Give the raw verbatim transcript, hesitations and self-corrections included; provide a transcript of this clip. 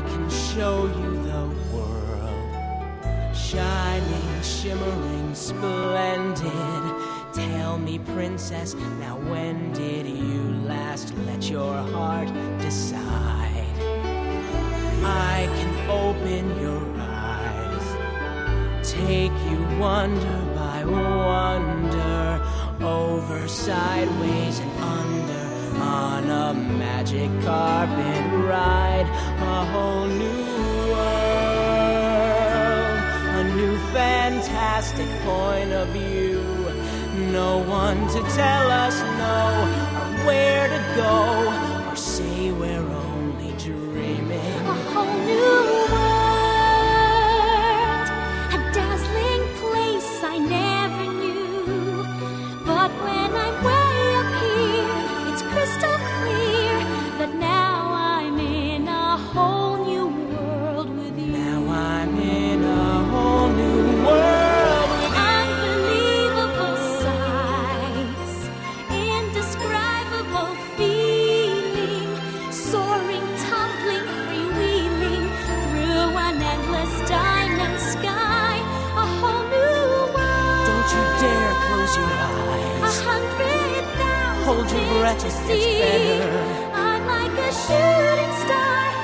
can show you the world, shining, shimmering, splendid. Tell me, princess, now when did you last let your heart decide? I can open your eyes, take you wonder by wonder, over, sideways, and under, on a magic carpet ride, a whole new world, a new fantastic point of view. No one to tell us no, or where to go, or say we're only dreaming. A whole new world, a dazzling place I never knew. But when I'm way up here, it's crystal clear that now I'm in a whole new world with you. Now I'm in a whole new world. Hold your breath, it gets better. I'm like a shooting star